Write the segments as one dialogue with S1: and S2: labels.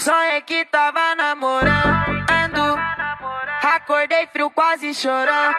S1: Sonhei que tava namorando, acordei frio quase chorando.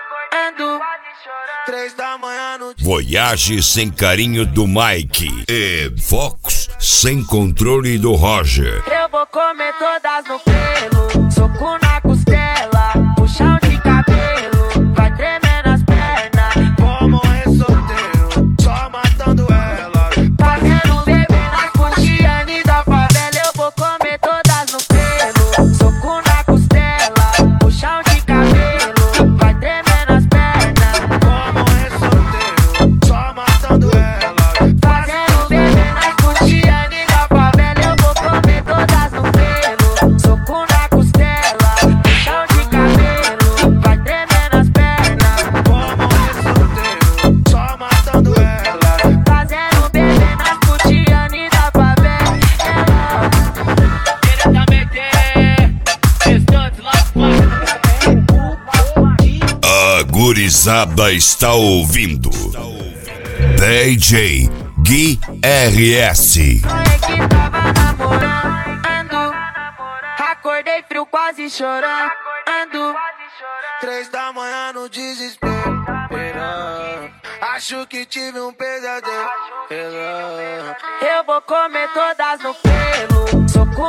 S2: 3 da manhã no dia.
S3: Voyage sem carinho do Mike e Fox sem controle do Roger.
S1: Eu vou comer todas no pelo, soco na costela, puxão de cabelo, vai tremer nas pernas.
S2: Vou morrer solteiro, só matando ela.
S1: Fazendo bebê nas Puxiane da favela. Eu vou comer todas no pelo, soco na costela, puxão de cabelo, vai tremer nas pernas.
S2: Vou morrer solteiro, só matando ela.
S1: Fazendo bebê nas Puxiane da favela. Eu vou comer todas no pelo, soco na costela, puxão de cabelo, vai tremer nas pernas.
S2: Vou morrer solteiro, só matando ela.
S1: Fazendo bebê nas Puxiane da favela.
S3: A gurizada está ouvindo DJ Gui RS.
S1: Sonhei que tava namorando, acordei frio quase chorando.
S2: 3 da manhã no desespero. Acho que tive um pesadelo.
S1: Eu vou comer todas no pelo, soco